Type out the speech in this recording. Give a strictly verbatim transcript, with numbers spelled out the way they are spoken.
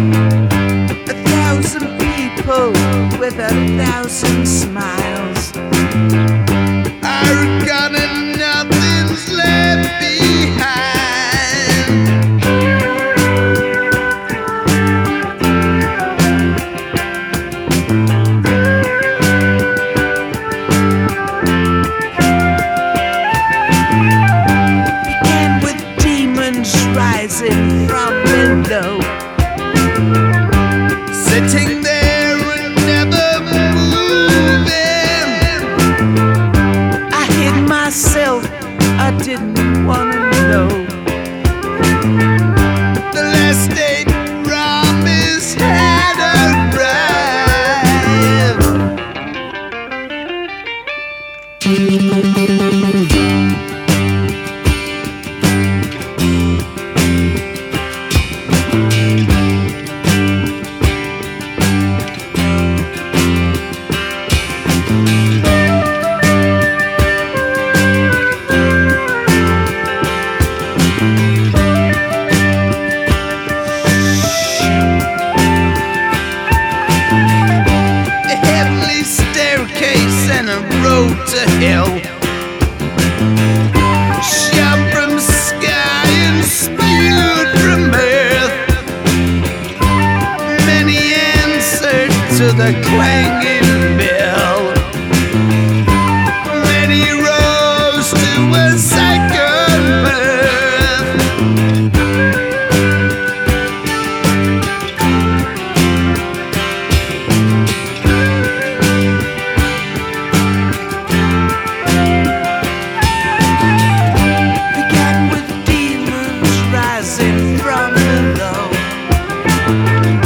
A thousand people with a thousand smiles are gone and nothing's left behind. Began with demons rising from below, sitting there and never moving. I hid myself, I didn't wanna know. The last day promise had arrived. And a road to hell, shot from sky and spewed from earth. Many answered to the clanging bell. Many rose to a second birth. From below,